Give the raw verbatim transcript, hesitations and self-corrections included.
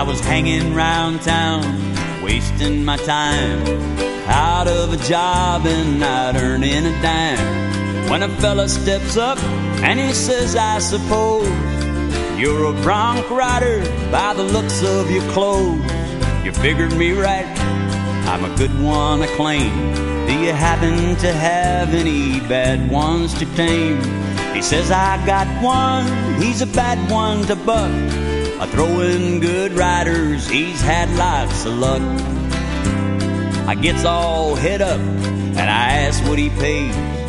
was hanging round town, wasting my time, out of a job and not earning a dime, when a fella steps up and he says, I suppose you're a bronc rider by the looks of your clothes. You figured me right, I'm a good one to claim. Do you happen to have any bad ones to tame? He says, I got one, he's a bad one to buck. A throwing good riders, he's had lots of luck. I gets all hit up and I ask what he pays.